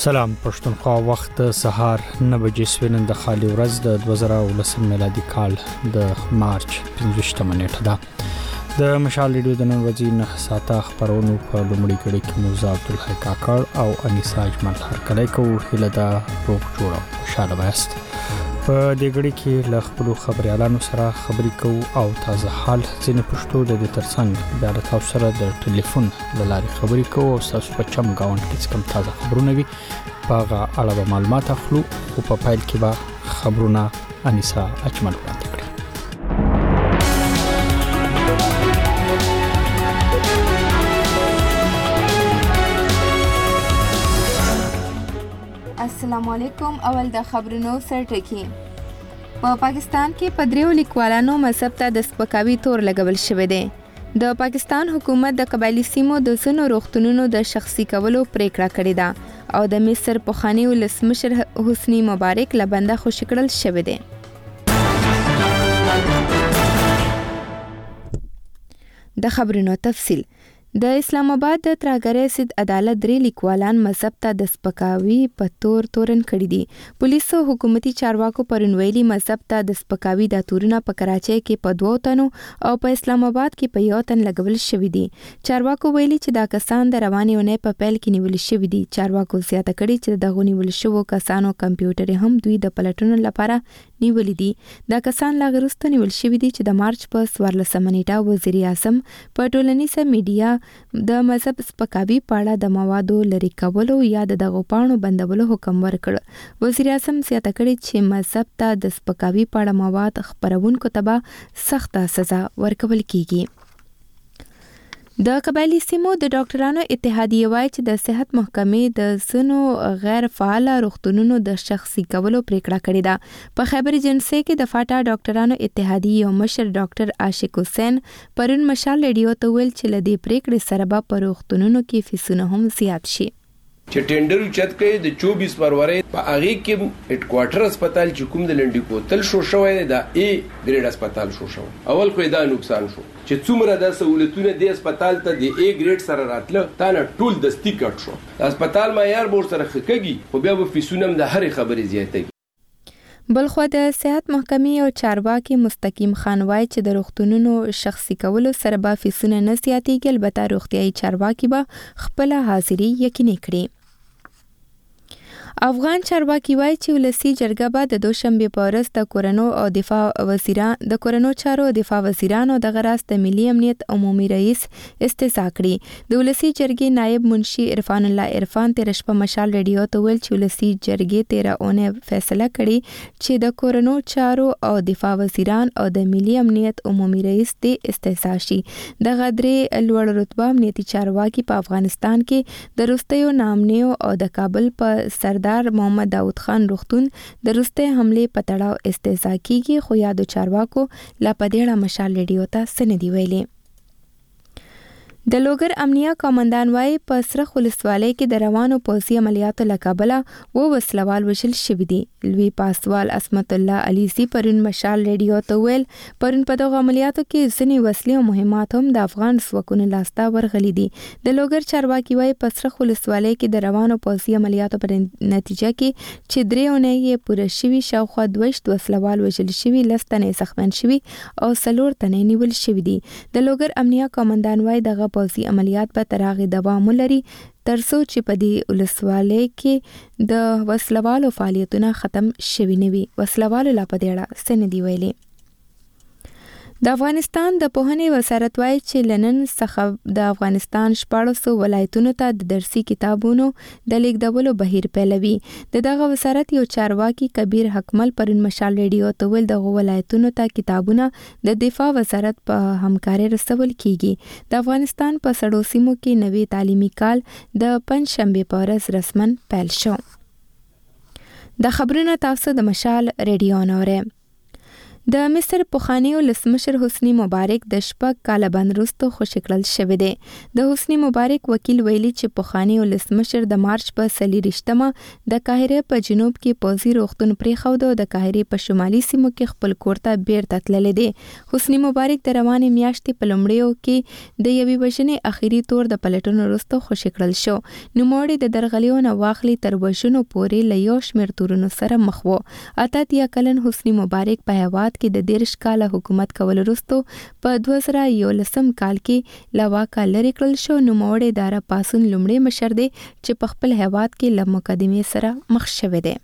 سلام پښتونخوا وخت سهار 9 بجې سوینن د خالي ورځ د 2019 میلادي کال د مارچ 15 نیټه ده د مشال ریډیو د نن ورځې 9 ساعته خبرونو په لومړي کړي کې موزه عبدالحی کاکړ او انیسا اجمل هرکلی کوو هله ده روغ جوړ او خوشاله وایست په دې غړي کې له خپل خبريالانو سره خبري کوو او تازه حال ځینې پښتو د ترڅنګ بیا له تاسو سره د ټلیفون له لارې خبري کوو او تاسو په چم گاوند کې کوم تازه خبرونه وي په اړه به معلومات اخلو او په فایل کې به خبرونه انیسا اجمل وړاندې کړي. السلام علیکم. اول د خبرونو سرټکی. په پاکستان کې په دریو لیکوالانو مذهب ته د سپکاوي تور لګول شوی دی. د پاکستان حکومت د قبایلی سیمو د ځینو روغتونونو د شخصي کولو پریکړه کړې ده او د مصر پخوانی ولسمشر حسنی مبارک له بنده خوشي کړل شوی دی. د خبرونو تفصیل. د اسلام آباد د تراګری سید عدالت درې لیکوالان مذهب ته د سپکاوي په تورن کړي دي. پولیسو حکومتي چارواکو پرون ویلي مذهب ته د سپکاوي د تورونه په کراچۍ کې په 2 تنو او په اسلام آباد کې په 1 تن لګول شوی دي. چارواکو ویلي چې دا کسان د روانې اونۍ په پیل کې نیول شوی دي. چارواکو زیاته کړي چې دغه نیول شوو کسانو کمپیوټر هم دوی د پلټونو لپاره نیولې دي. دا کسان لا غرسته نیول شوی دي چې د مارچ په 14 نیټه وزیر اعظم په ټولنیزه میډیا د مذهب سپکاوي په اړه د موادو لري کولو یا د دغو پاڼو بندولو حکم ورکړ. وزیر اعظم زیاته کړي چې مذهب ته د سپکاوي په اړه مواد خپرونکو ته به سخته سزا ورکول کیږي. د قبایلی سیمو د ډاکټرانو اتحادیه وایي چې د صحت محکمې د ځینو غیر فعال روغتونونو د شخصي کولو پریکړه کړې ده. په خیبر ایجنسي کې د فاټا ډاکټرانو اتحادیه یو مشر ډاکټر عاشق حسین پرون مشال ریډیو ته ویل چې له دې پریکړې سره به په روغتونونو کې فیسونه هم زیات شي. چې ټینډر چت کړي د 24 فروری په هغه کې هډ کوارټر هسپتال چې کوم د لنډي کوتل شو شوی دا ای ګریډ هسپتال شو اول خو دا نقصان شو چې څومره د سہولتونه د هسپتال ته د ای ګریډ سره راتله تا نه ټول د سټیکټ شو. هسپتال معیار بور سره خکېږي خو بیا به فیسونه د هر خبرې زیاتېږي. بلخو د صحت محکمې او چارواکي مستقیم خان وایي چې د روغتونونو شخصي کولو سره به فیسونه نه زیاتېږي، البته روغتیايي چارواکي به خپل حاضري یقیني کړي. افغان چارواکي وایي چې ولسی جرګه به د دوشنبه په ورځ د کورونو او دفاع وزیران د کورونو چارو دفاع وزیرانو د غراس د ملي امنیت عمومي رئیس استعفا کړي. د ولسی جرګې نائب منشي عرفان الله عرفان تیر شپه مشال ریډیو ته ویل چې ولسی جرګې 13 اونۍ فیصله کړي چې د کورونو چارو او دفاع وزیران او د ملي امنیت عمومي رئیس د استعفا شي. د غدرې لوړ رتبه امنیتي چارواکي په افغانستان کې د روستیو نامنیو او د کابل په سردار محمد داود خان روغتون د روستي حمله په تړاو استعفا کیږي، خو یادو چارواکو لا په دې اړه مشال ریډیو ته سندې ویلي. د لوګر امنیه قومندان وایي په سرخ ولسوالۍ کې د روانو پوځي عملیاتو له کبله وسلوال وژل شوي دي. لوی پاسوال عصمت الله علیزي پرون مشال ریډیو ته ویل پرون په دغه عملیاتو کې ځینې وسلې او مهمات هم د افغان ځواکونو لاسته ورغلي دي. د لوګر چارواکي وایي په سرخ ولسوالۍ کې د روانو پوځي عملیاتو په نتیجه کې چې 3 اونۍ یې پوره شوي شاوخوا 22 وسلوال وژل شوي، 10 تنې زخمیان شوي او 4 تنې نیول شوي دي. د لوګر امنیه قومندان وایي دغه پوځي عملیات به تر هغې دوام ولري ترڅو چې په دې ولسوالۍ کې د وسلوالو فعالیتونه ختم شوي نه وي. وسلوالو لا په دې اړه څه نه دي ویلي. د افغانستان د پوهنې وزارت وایي چې لنن څخه د افغانستان 14 ولایتونو ته د درسي کتابونو د لیږدولو بهیر پیلوي. دغه وزارت یو چارواکي کبیر حکمل پرون مشال ریډیو ته ویل دغه ولایتونو ته کتابونه د دفاع وزارت په همکارۍ رسول کیږي. د افغانستان په سړو سیمو کې نوی تعلیمي کال د پنځشنبه په ورځ رسمن پیل شو. د خبرونو تاسو د مشال ریډیو نوره. د مصر پخوانی ولسمشر حسنی مبارک د شپږ کاله بند وروسته خوشي کړل شوی دی. د حسنی مبارک وکیل ویلي چې پخوانی ولسمشر د مارچ په 24مه د قاهره په جنوب کې پوځي روغتون پرېښود او د قاهره په شمالي سیمو کې خپل کور ته بیرته تللی دی. حسنی مبارک د روانې میاشتې په لومړیو کې د یوې وژنې اخیری تور د پلټنو وروسته خوشي کړل شو. نوموړی د درغلیو نه واخلي تر وژنو پورې له یو شمېر تورونو سره مخ و. 88 کلن حسنی مبارک په هیواد کې د 13 کاله حکومت کول وروسته په 2011 کال کې له واکه لرې کړل شو. نوموړی د عرب پاڅون لومړی مشر دی چې په خپل هیواد کې له مقدمې سره مخ شوی دی.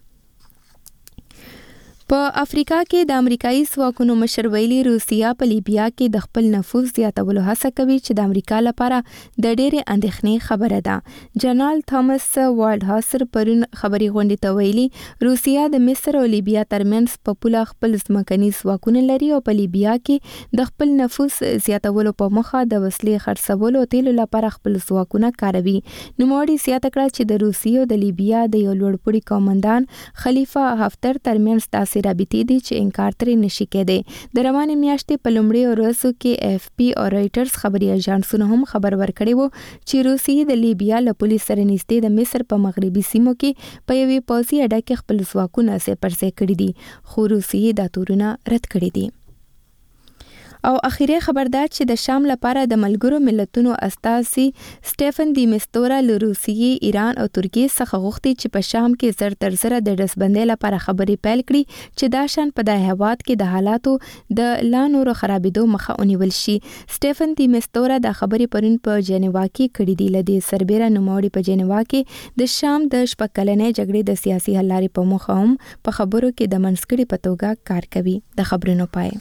په افریقا کې د امریکایي ځواکونو مشر ویلي روسیا په لیبیا کې د خپل نفوذ زیاتولو هڅه کوي چې د امریکا لپاره د ډېرې اندېښنې خبره ده. جنرال تامس والډ هاسر پرون خبري غونډې ته ویلي روسیا د مصر او لیبیا ترمنځ په پوله خپل ځمکني ځواکونه لري او په لیبیا کې د خپل نفوذ زیاتولو په موخه د وسلې خرڅولو او تیلو لپاره خپل ځواکونه کاروي. نوموړي زیاته کړه چې د روسیې او د لیبیا د یو لوړپوړي قومندان خلیفه حفتر ترمنځ رابطې دي چې انکار ترې نشي کېدی. د روانې میاشتې په لومړیو ورځو کې AFP او رويټرز خبري اژانسونو هم خبر ورکړی وو چې روسیې د لیبیا له پولیس سره نږدې د مصر په مغربي سیمو کې په یوې پوځي اډه کې خپل ځواکونه سپرځای کړي دي، خو روسیې دا تورونه رد کړي دي. او اخیری خبردار چې د شام لپاره د ملګرو ملتونو استازي سټيفن دی مستورا له روسیې، ایران او ترکیې څخه غوښتي چې په شام کې زر تر زره د ډسبندۍ لپاره خبرې پیل کړي چې دا شان په د هیواد کې د حالاتو د لا نورو خرابېدو مخه ونیول شي. سټيفن دی مستورا د خبرې پرون په جنیوا کې کړې دي. لدې سربېره نوموړي په جنیوا کې د شام د شپږکلنې جګړې د سیاسي حل لارې په موخه هم په خبرو کې د منځګړي په توګه کار کوي. د خبرونو پای.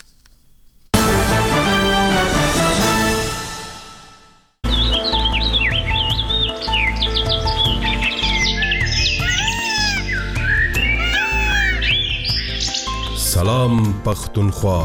سلام پختونخوا.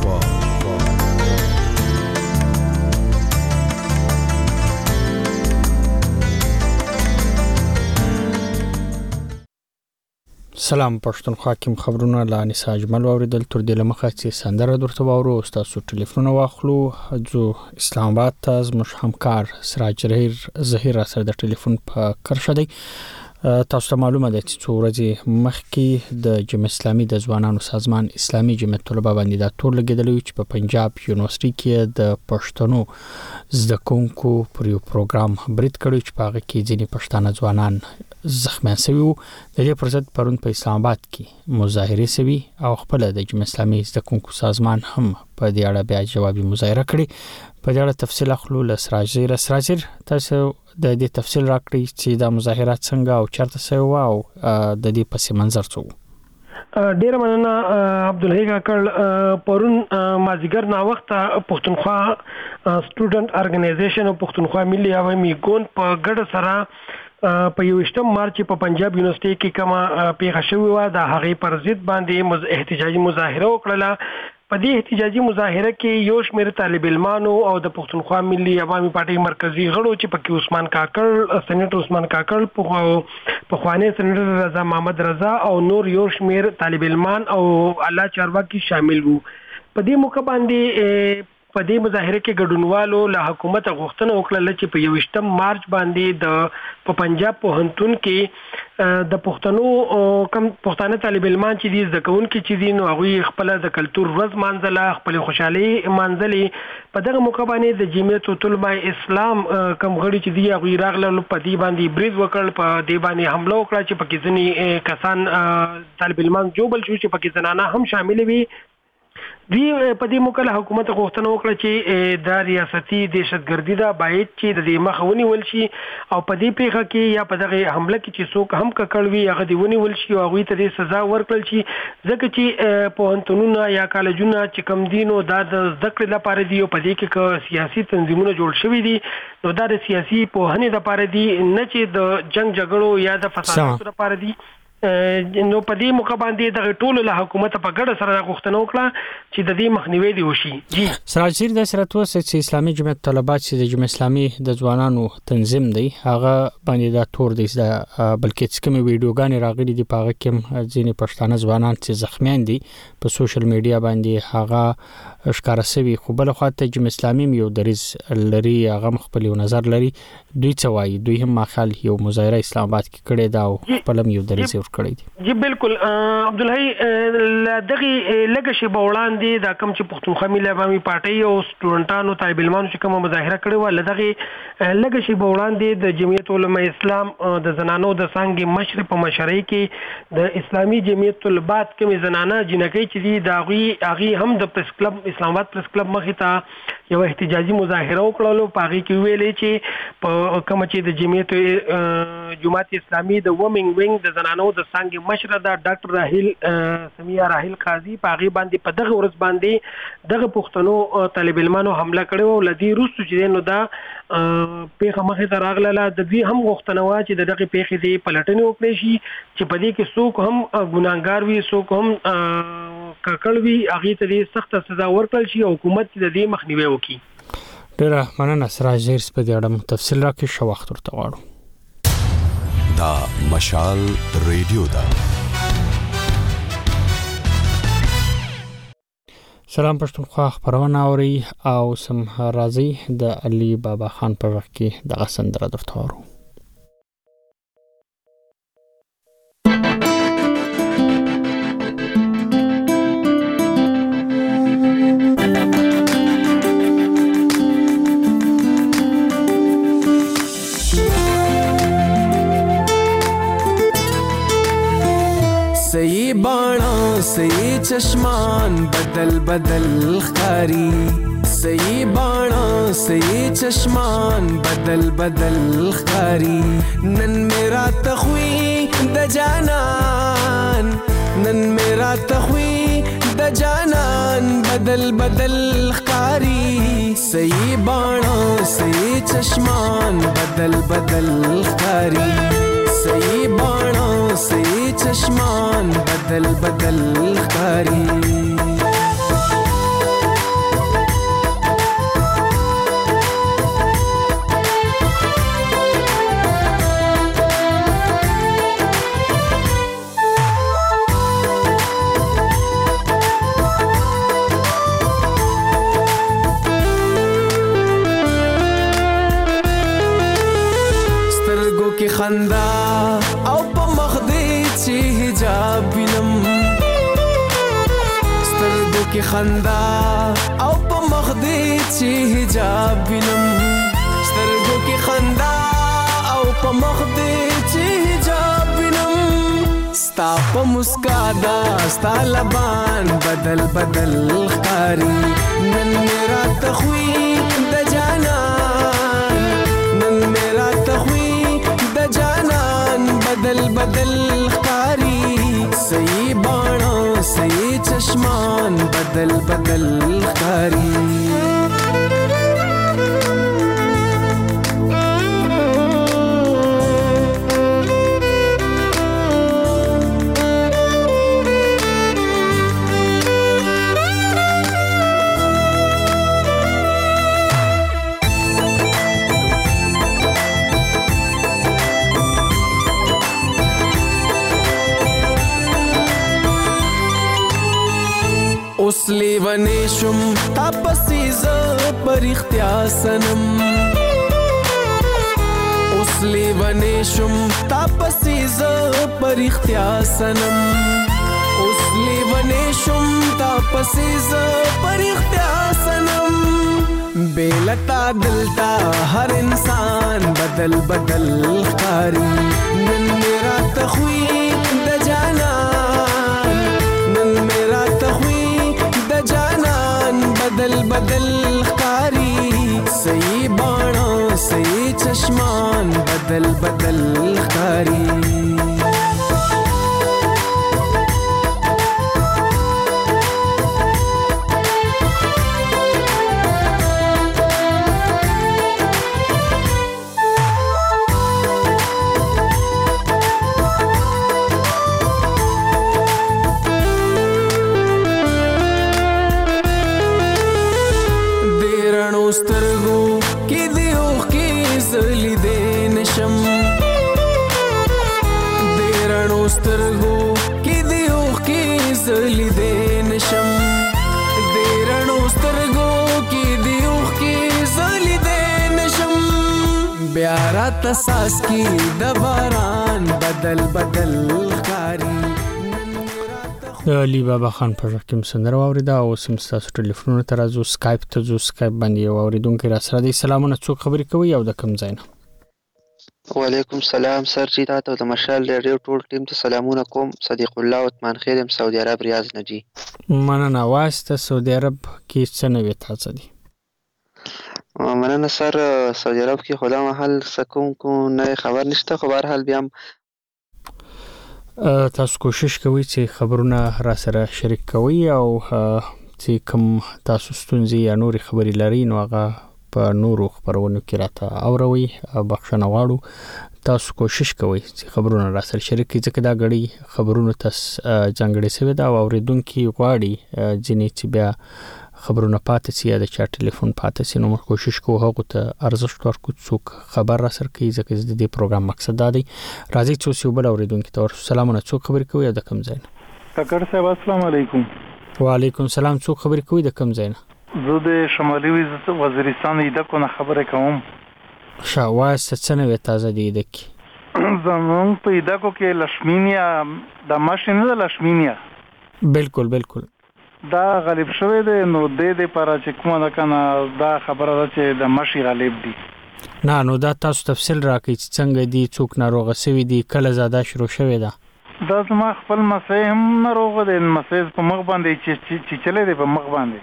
سلام پښتونخوا کې خبرونه لا نساء اجمل اوریدل تر دې لمخه چې سندره درته واورو تاسو ټلیفون واخلو جو اسلام آباد ته زموږ همکار سراج زهیر سره د ټلیفون په کرښه دی. تاسو ته معلومه ده چې څو ورځې مخکې د جمعیت اسلامي د ځوانانو سازمان اسلامي جمعیت طلبه باندې دا تور لګیدلی چې په پنجاب یونیورسيټي کې د پښتنو زده کوونکو پر یو پروګرام برید کړی چې په هغه کې ځینې پښتانه ځوانان زخمیان شوي وو. د دې پر ضد پرون په اسلام آباد کې مظاهره شوي او خپل د جمعیت اسلامي زده کوونکو سازمان هم په دې اړه بیا جوابي مظاهره کړې. په دې اړه تفصیل اخلو له سراج تاسو د دې تفصیل راکړئ چې دا مظاهرات څنګه او چیرته شوي او د دې پس منظر څه و. ډیر مننه عبدالحی کاکړ. پرون مازیګر نا وخت پښتونخوا سټوډنټ ارګنایزیشن او پښتونخوا ملي عوامي ګوند په ګډه سره په 21 مارچ په پنجاب یونیورسيټي کې کومه پیښه شوې و د هغې پر ضد باندې احتجاجي مظاهره وکړه. په دې احتجاجي مظاهره کې یو شمېر طالب علمانو او د پښتونخوا ملي عوامي پارټي مرکزی غړو چې پکې عثمان کاکړ، سېنیټر عثمان کاکړ، پخوانی سېنیټر رضا محمد رضا او نور یو شمېر طالب علمان او الله چارواکي شامل وو. په دې موقع باندې په دې مظاهره کې ګډونوالو له حکومت غوښتنه وکړه چې په 21 مارچ باندې د پنجاب پوهنتون کې د پښتانه طالب علمان چې دي زکونکي چې دي نو هغه خپل د کلچر ورځ مانځله، خپل خوشحالي مانځلې. په دغه موقع باندې د جمعیت طلبه اسلام کم غړي چې دي هغه راغله په دې باندې بریز وکړ، په دې باندې حمله وکړه چې پکې ځنی کسان طالب علمان جوړل شو چې پکې زنانه هم شامل وي. دی په دې موقع له حکومت غوښتنه وکړه چې د ریاستي دهشتګردي دا باید چې د دې مخه ونیول شي او په دې پیښه کې یا په دغه حمله کې چې څوک هم ککړوي هغه دی ونیول شي او هغه ته سزا ورکړل شي. ځکه چې پوهنتونونه یا کالجونه چې کم دي نو دا د زده کړې لپاره دي او په دې کې سیاسي تنظیمونه جوړ شوي دي نو دا د سیاسي پوهنې لپاره دي نه چې د جنگ جګړو یا د فساداتو لپاره دي. نو په دې موقع باندې د ټولو له حکومت په ګډه سره غوښتنه وکړه چې د دې مخنیوي دی وشي. جی سراج د سره توسه چې اسلامي جمعیت طلبات چې د جمعیت اسلامي د ځوانانو تنظیم دی هغه باندې دا تور دی بلکې څکمه ویډیوګانې راغلي دي په هغه کې ځینې پښتانه ځوانان چې زخمیان دي په سوشل میډیا باندې هغه ښکارا سوي خو بل خواته چې اسلامي یو دریز لري هغه خپل یو نظر لري دوی څه وایي دوی هم ماخال یو مظاهره اسلام آباد کې کړې دا او خپل یو دریز ور کړی دي جی بالکل عبدالحی دغه لګه شی بوړاندې دا کم چې پښتونخوا ملي عوامي پارټي او سټوډنټانو طالب علمانو چې کومه مظاهره کړې و لدغه لګه شی بوړاندې د جمعیت علماء اسلام د زنانو د څنګه مشر په مشرۍ کې د اسلامي جمعیت طلبات کوم زنانه جنکۍ چې دی دا غي هم د پریس کلب اسلام آباد پریس کلب مخې ته یو احتجاجي مظاهره وکړلو پاغي کې ویلې چې په کوم چې د جمعیت جماعت اسلامي د وومنګ وینګ د زنانو د څنګه مشر د ډاکټر راهیل سمیه راهیل قاضي پاغي باندې په دغه ورځ باندې دغه پښتنو طالب علمانو حمله کړې او لدی روسو چې نو دا پیغه مخې ته راغله د دوی هم غوښتنه وا چې دغه پیغه دی پلټنې وکړي شي چې په دې کې څوک هم ګناګار وي څوک هم ککړ وي هغه ته سخت سزا ورکړل شي او حکومت د دې مخنیوي وکړي ډیره مننه سراج زیر په دې اړه تفصیل راکړي شو وخت ورته غواړو دا مشال ریډیو دا سلام پښتونخوا خبرونه اوري او سم راځي د علي بابا خان په وخت کې د غسندره درته ورو सही बाणा सही चश्मान बदल बदल खारी सही बाणा सही चश्मान बदल बदल खारी नन मेरा तख्वी द जानन नन मेरा तख्वी द जानन बदल बदल खारी सही बाणा सही चश्मान बदल बदल खारी सही बाणा सही चश्मान बदल बदल खारी سترګو کې خندا او په مخ دې چې حجاب وینم سترګو کې خندا او په مخ دې چې حجاب وینم سترګو کې خندا او په مخ دې چې حجاب وینم ستا په مسکا دا ستا لبان بدل بدل ښکاري نن میرا تخوی د جانان نن میرا تخوی جانان بدل بدل خاری صحیح بانا صحیح چشمان بدل بدل خاری اوس لیونې شم تا پسې زه پر اختیا سنم اوس لیونې شم تا پسې زه پر اختیا سنم اوس لیونې شم تا پسې زه پر اختیا سنم بیلتا دلتا هر انسان بدل بدل ښکاري نن میرا تخوی د جانان نن میرا تخوی جانان بدل بدل خاری صحیح بانا صحیح چشمان بدل بدل خاری سترګو کې دی اوخ کې زلی دې نشم دې رڼو سترګو کې دی اوخ کې زلی دې تیارا تساس کی د باران بدل بدل خاري علی بابا خان په کوم سندره واوریدا او سم تاسو ټلیفون ته راځو سکایپ ته جو سکایپ باندې اوریدونکو را سره دي سلامونه څوک خبرې کوي او د کوم ځای نه وعلیکم السلام سر جی تاسو د مشال ریډیو ټول ټیم ته سلامونه کوم صدیق الله عثمان خیرم سعودي عرب ریاض نجی مننه واسطه سعودي عرب کې څه نوې تاسو دي مننه سر سعودي عرب کې خدا محل سکون کو نه خبر نشته خو بهر حال بیا تاسو کوشش کوئ چې خبرونه را سره شریک کوئ او چې کوم تاسو ستونزې یا نورې خبرې لري نو هغه په نورو خبرونو کې راته اوروي بخښنه غواړو تاسو کوشش کوئ چې خبرونه را سره شریک کړئ ځکه دا غړي خبرونه تاسو ځانګړي سوي دا اوریدونکو غواړي ځینې چې بیا خبرونه پاتې سي یا د چا ټلیفون پاتې سي نو موږ کوشش کوو هغه ته ارزښت ورکړو څوک خبر را سره کوي ځکه د دې پروګرام مقصد دا دی راځي چې یو بل اوریدونکو ته سلامونه څوک خبرې کوي د کوم ځای نه کاکړ صاحب السلام علیکم وعلیکم السلام څوک خبرې کوي د کوم ځای نه زه د شمالي وزیرستان ایدکو نه خبره کوم شاواز څه نه وي تازه دی دکی زمون په ایدکو کې لشمینیا د ماشین نه لشمینیا بالکل بالکل دا غالب شوی دی نو د دې پر چې کومه ده کنه دا خبره ده چې د ماشي غالب دی نو دا تاسو تفصیل راکړئ چې څنګه دي څوک ناروغه شوی دی کله زاده شروع شوی ده دا زما خپل مسې هم ناروغه دی مسې په مخ باندې چې چلے دی په مخ باندې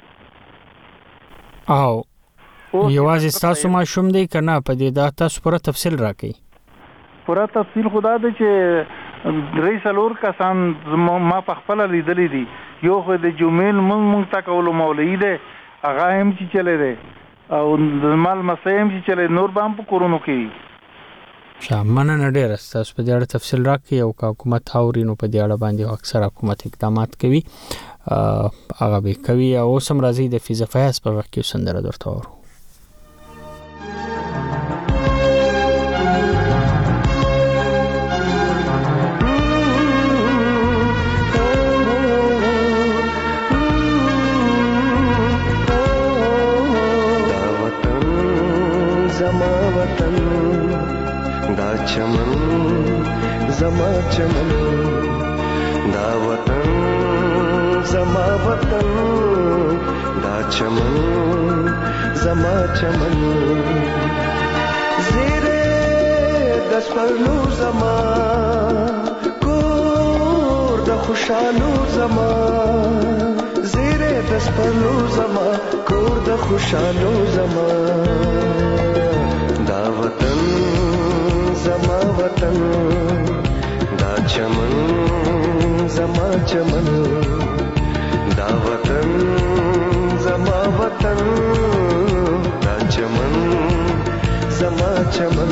او یوازې تاسو ما شوم دی کنه په دې دا تاسو پوره تفصیل راکړئ پوره تفصیل خدا دې چې درې څلور کسان ما په خپل لیدلې دي یو خو د جمیل مونږ تا کولو مولوی دی هغه هم چې چلے دی او د مال مسې هم چې چلے نور به هم په کورونو کې شامنه ډېر تاسو په دې اړه تفصیل راکړئ او حکومت اوري نو په دې اړه باندې اکثر حکومت اقدامات کوي هغه به کوي او سم راځي د فیض فیاض په وخت کې سندره درته ورو چمن زما چمن دا وطن زما وطن دا چمن زما چمن زیره دس پرلو زما کور د خوشالو زما زیره دس پرلو زما کور د خوشالو زما دا وطن زما وطن دا چمن زما چمن دا وطن زما وطن دا چمن زما چمن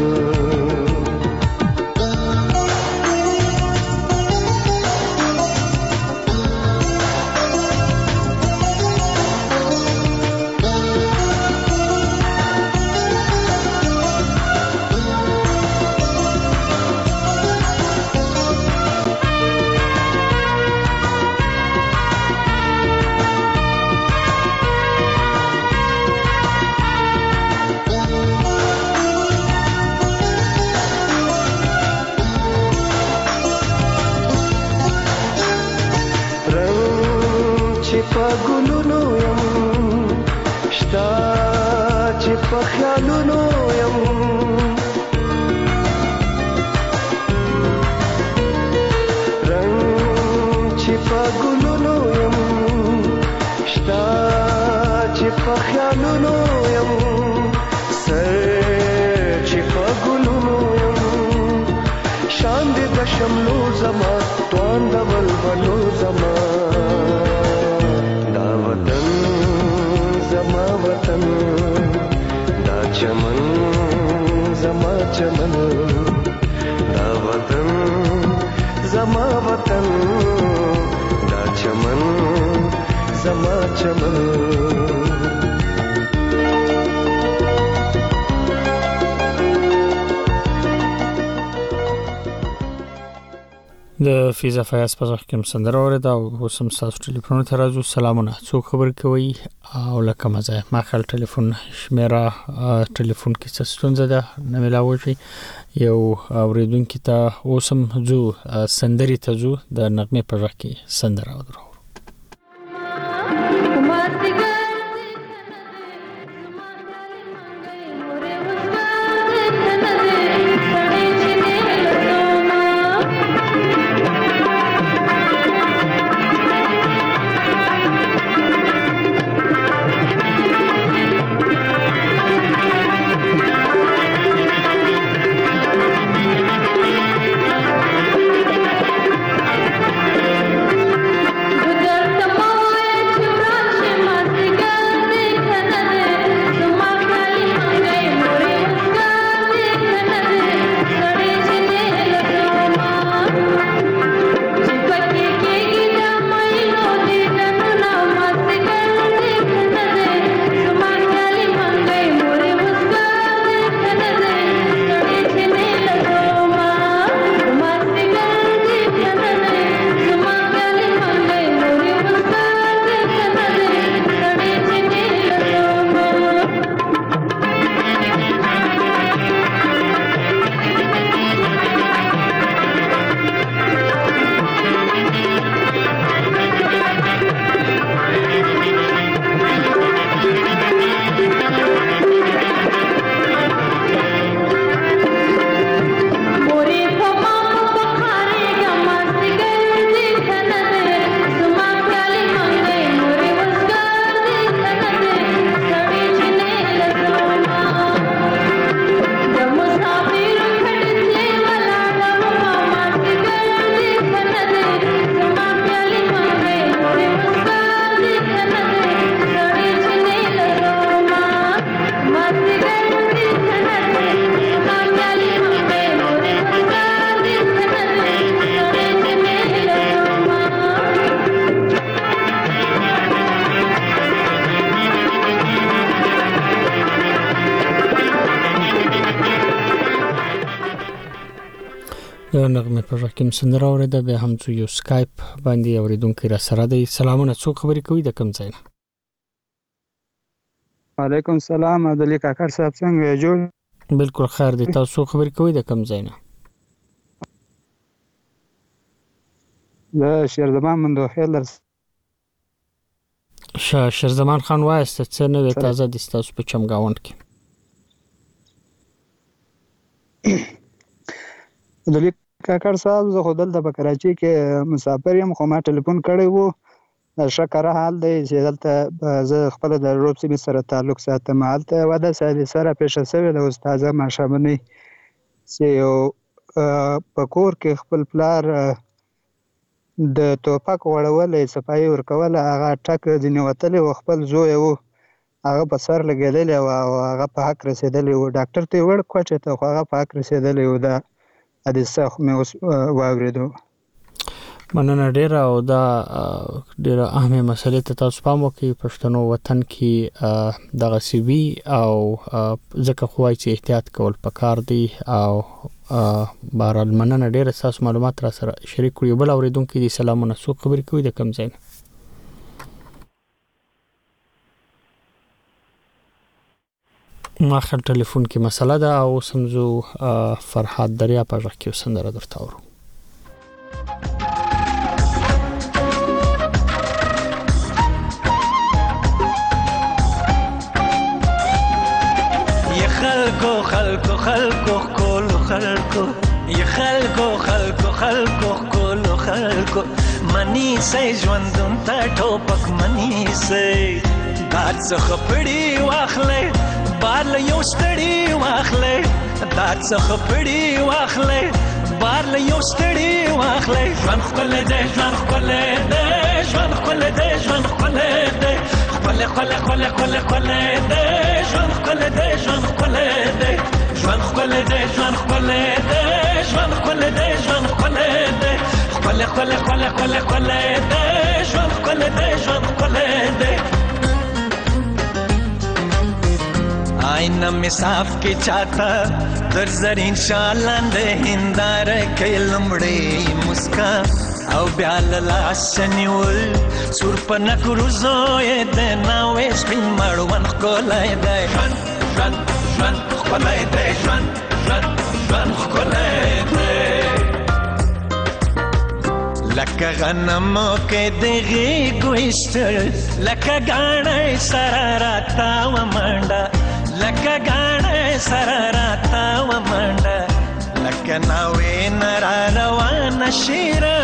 پګلونو يم شتا چې په خیالونو يم رنگ چې پګلونو يم شتا چې په خیالونو يم سر چې پګلونو يم شان دې د شملو زما توان د ولولو زما وطن دا چمن زما چمن دا وطن زما وطن دا چمن زما چمن د فیضا فیاض په ځخ کې سندره اوریدا او اوس هم تاسو ټلیفون ته راځو. سلامونه، څوک خبر کوي او لکه مزه ما خپل ټلیفون شمیره ټلیفون کې څه ستونزه ده نه ملاوي. یو اوریدونکو ته اوس هم جو سندري ته جو د نغمه په ځخ کې سندره اورو. نغمه په رقم سندره اوریدا به هم څو یو سکایپ باندې اوریدونکو را سره دی. سلامونه، څوک خبرې کوي د کوم ځای نه؟ وعلیکم السلام عبدالله کاکړ صاحب، څنګه جوړ؟ بالکل خیر دی. تاسو خبرې کوي د کوم ځای نه؟ د شیرزمان مندوخیل در شیرزمان خان وایست څه نه تازه د تاسو په چمګاوند کې؟ عبدالله کاکړ صاحب، زه خو دلته په کراچۍ کې مسافر یم، خو ما ټلیفون کړی وو. شکر حال دی چې دلته زه خپل د روب سیمې سره تعلق ساتم. هلته یوه داسې حادثه راپېښه شوې ده اوس تازه ماښامنۍ چې یو په کور کې خپل پلار د توپک غوړولی صفایي ورکوله، هغه ټک ځینې وتلی و، خپل زوی و هغه په سر لګېدلی و او هغه په حق رسېدلی و. ډاکټر ته یې وړ کوټې ته، خو هغه په حق رسېدلی و. دا حادثه خو مې اوس واورېدو. مننه ډیره. او دا ډیره اهمه مسله ته تاسو پام وکړئ. پښتنو وطن کې دغه سیوی او ځکه خوای چې احتیاط کول پکار دی. او بهرحال مننه ډیره، تاسو معلومات را سره شریک کړئ. بل اوریدونکو دي سلامونه، څوک خبرې کوي د کوم ځای نه؟ ما خپل ټلیفون کې مسله ده او سمزو فرحات دریا په ځخ کې سندره درته اورو. خلکو خلکو کولو خلکو ی خلکو خلکو خلکو کولو خلکو منی سي ژوندون ته ټوپک منی سي دات څخه پړی واخلې بار له یو ستړی واخلې دات څخه پړی واخلې بار له یو ستړی واخلې ژوند خپل دې ژوند خپل دې ژوند خپل دې ژوند خپل دې خپل خپل خپل خپل خپل دې ژوند خپل دې ژوند خپل دې ژوند خپل دې ژوند خپل دې ژوند خپل دې ژوند خپل دې خپل خپل خپل خپل خپل دې ژوند خپل دې ژوند خپل دې आईना में साफ के चाहता तर जरीन शालांदे हिंदार के लमड़े मुस्का او بیال لاسنیول سور پنا کروزو یده ناوی سپین مروان خکولای دی جوان جوان جوان خکولای دی جوان جوان جوان خکولای دی لکه غنمو که دیگی گویشتر لکه گانه سراراتا و منده لکه گانه سراراتا و منده لکه ناوی نرا روان شیره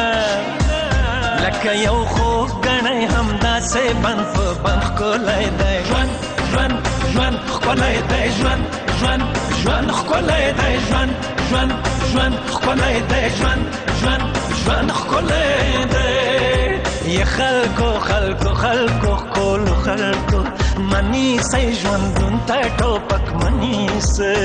لکه یو خوب گنی همدا سے بند فو بند خکولای دی جوان جوان جوان خکولای دی جوان جوان جوان خکولای دی جوان جوان جوان خکولای دی جوان جوان جوان خکولای دی ی خلکو خلکو خلکو خکولو خلکو منی سی ژوندون تا ټوپک منی سی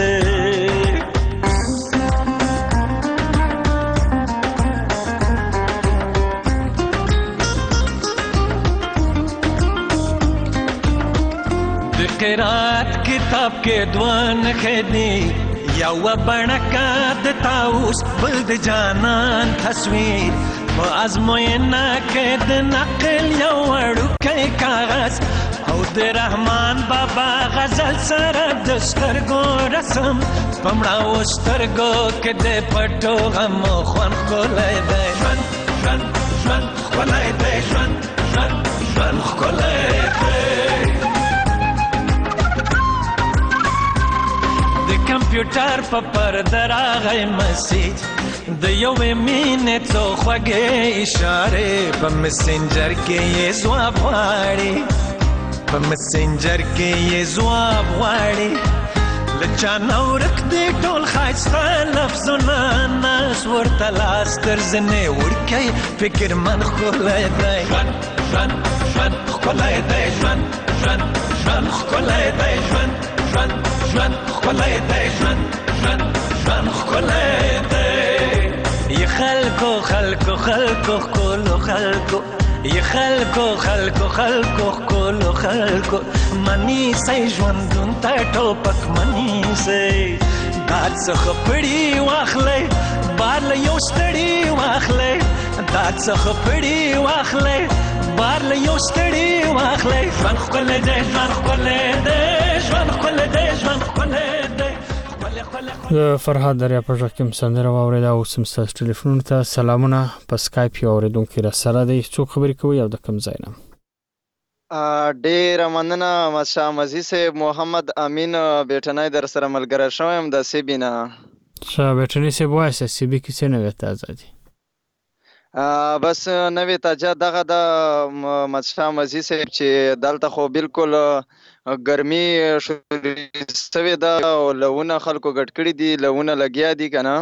قرات کتاب کې دوان خېدی یو بڼکا د تاوس بل د جانان تصویر په ازموینه کې د نقل یو وړوکی کاغذ او د رحمان بابا غزل سره د سترګو رسم پمړاو سترګو کې د پټو غم خوان کولای دی ژوند ژوند ژوند کولای دی ژوند ژوند ژوند کولای دی کمپیوټر په پرده راغی مسیج د یوې مینې څو خوږې اشارې په مسنجر کې یې ځواب غواړي په مسنجر کې یې ځواب غواړي له چا نه ورک دی ټول ښایسته لفظونه ناس ورته لاس تر زنې وړکی فکرمند ښکلی دی ژوند ژوند ژوند ښکلی دی ژوند ژوند ژوند ښکلی دی ژوند ژوند ژوند ښکلی دی ژوند ژوند ژوند ښکلی دی ی خلکو خلکو خلکو ښکلو خلکو ی خلکو خلکو خلکو ښکلو خلکو منی سی ژوندون ته ټوپک منی سی داد څخه پړي واخلی بار له یو ستړي واخلی داد څخه پړي واخلی بار له یو ستړي واخلی ژوند ښکلی دی ژوند ښکلی دی ژوند ښکلی دی ژوند ښکلی دی فرهاد دریا په ژغ کې سندره واورېده اوس هم ستاسو ټلیفونونو ته سلامونه په سکایپ یو اورېدونکي راسره دی څوک خبرې کوي او د کوم ځای نه ډېره مننه شاه مزي صاحب محمد امین بیټنی در سره ملګری شوی یم د سیبي نه شاه بیټنی صاحب وایسه سیبي کې څه نوې تازه دي بس نوې تازه دغه د شاه مزي صاحب چې دلته خو بالکل ګرمي شوې ده او لونه خلکو ګډ کړي دي لونه لګیا دي که نه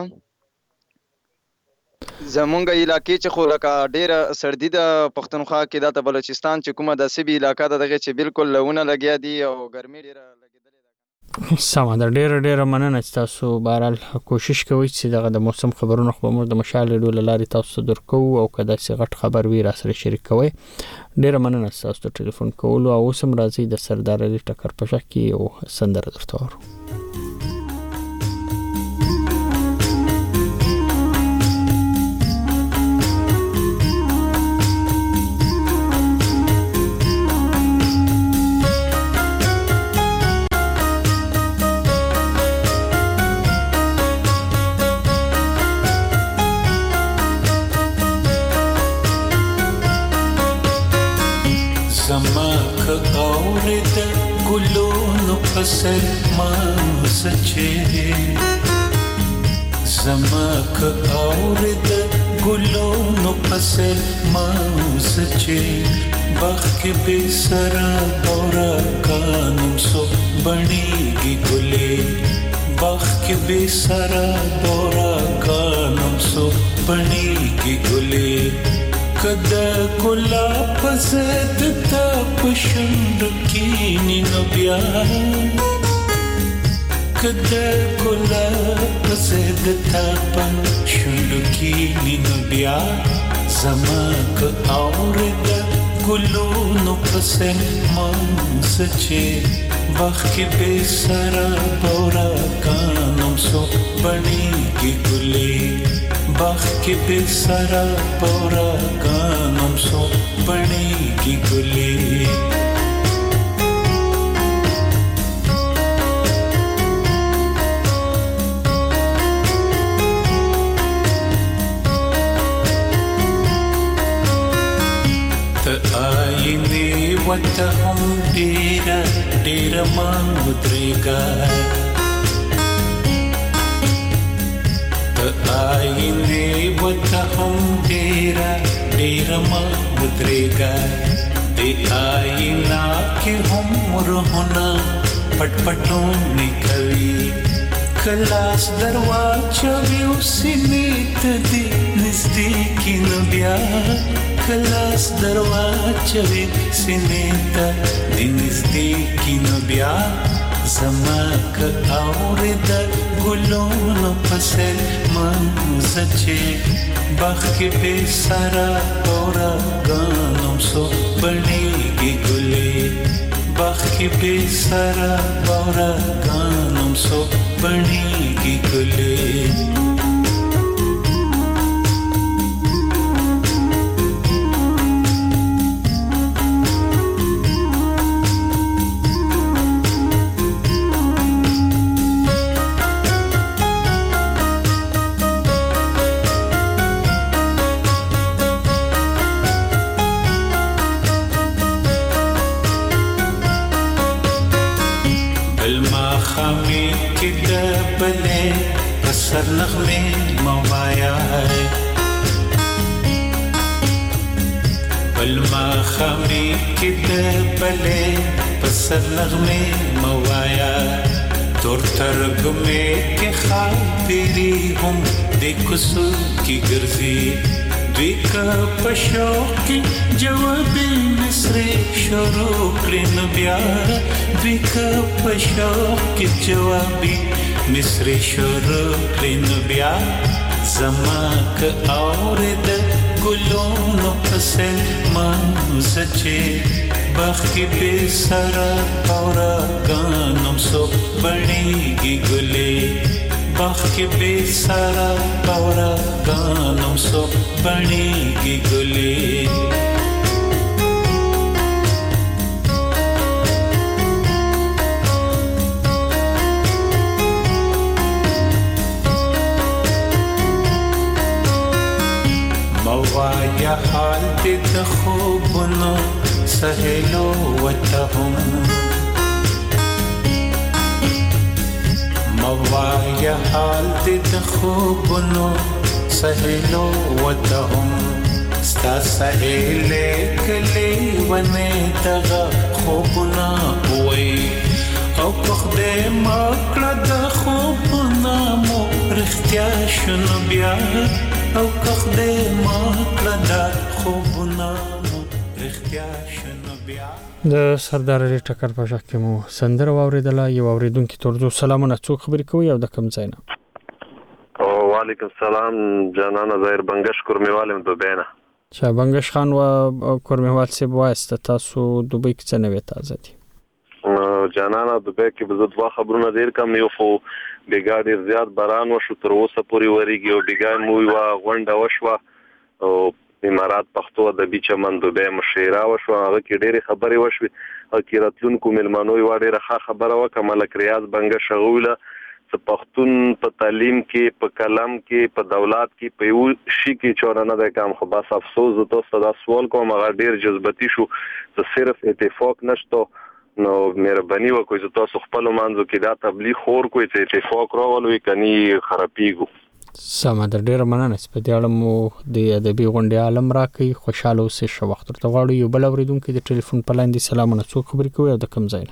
زمونږ علاقې چې خو لکه ډېره سردي ده پښتونخوا کې دا ته بلوچستان چې کومه د سیبي علاقه ده دغې چې بالکل لونه لګیا دي او ګرمي ډېره سمه ده ډېره مننه چې تاسو بهرحال کوشش کوئ چې دغه د موسم خبرونه خو به موږ د مشال ریډیو له لارې تاسو ته درکوو او که داسې غټ خبر وي راسره شریک کوئ ډېره مننه ستاسو د ټلیفون کولو او اوس هم راځئ د سردار علي ټکر په ژغ کې یو سندره درته واورو فصل ما سچے زماک آورد گلونو فصل ما سچے بخت بے سرا دورا کانم سو بنی گی گلے بخت بے سرا دورا کانم سو بنی گی گلے کدا گلاب زد تا پشند کینی نبیا کدا گلاب زد تا پشند کینی نبیا زماک آورد ګلونو پسې مانځ چې باغ کې بې سره بوراګانم سو بڼېږي ګلې باغ کې بې سره بوراګانم سو بڼېږي ګلې آینه وته هم ډیره ډیره ما ودرېږه آینه وته هم ډیره ډیره ما ودرېږه د آینا کې هم روحونه پټ پټونه کوي کلاس دروازه سینې ته دې نږدې کینو بیا کلاس دروازه سینې ته دې نږدې کینو بیا زما که اورېد ګلونو پسې منځ چې باغ کې بې سره بوراګانم سو بڼېږي ګلې باغ کې بې سره بوراګانم سو بڼېږي ګلې سر نغمه موایا ہے بلما خامی کی دبلے پسر نغمه موایا تور ترگمے کے خاطری ہم دیکھسو کی گرزی دیکھا پشوق کی جوابی مصرے شروع کرن بیا دیکھا پشوق کی جوابی مصرې شروع کړین بیا زما که اورېد ګلونو پسې منځ چې باغ کې بې سره بوراګانم سو بڼېږي ګلې باغ کې بې سره بوراګانم سو بڼېږي ګلې یا حال دې د خوبونو سهیلو وته هم موایا حال دې د خوبونو سهیلو وته هم ستا سهیلې کلي ونه دغه خوبونه وای او پخدې مکړه د خوبونه مو رښتیا شنو بیا او کخدې مکړه د خوبونه مو رښتیا شنو بیا د سردار علي ټکر په ځای کې مو سندره واوریدله یو اوریدونکو ترجو سلامونه څوک خبرې کوي او د کوم ځای نه وعلیکم السلام جانانه ظاهر بنگش کورمیوالم دوبینه چا بنگش خان و کورمیوال سی واسطه تاسو دوبۍ کې څه نوې تازه دي جانانه دوبۍ کې به دوه خبرونه ډیر کم یو خو بیګا ډیر زیات باران وشو تر اوسه پورې وریږي او بیګا مو یو غونډه وشوه او امارات پښتو ادبي چمن دوبۍ مشیرا وشو هغه کې ډېرې خبرې وشوي او کې راتلونکو ملمنو یو ډېره ښه خبره وکړه ملک ریاض بنگش غوله چې پښتون په تعلیم کې په کلام کې په دولت کې په یو شي کې چورنه د کام خو بس افسوس تاسو دا سوال کوم هغه ډېر جذبتي شو چې صرف اتفاق نشته نو مهرباني وکړئ چې تاسو خپل منځو کې دا تبلیغ خور کوئ چې اتفاق راولوي کني خرابېږو سمه در ډیره مننه په دې اړه مو د ادبي غونډې عالم راکړي خوشاله اوسئ ښه وخت ورته غواړو یو بل اوریدونکو د ټلیفون په لاندې سلامونه څوک خبرې کوي او د کوم ځای نه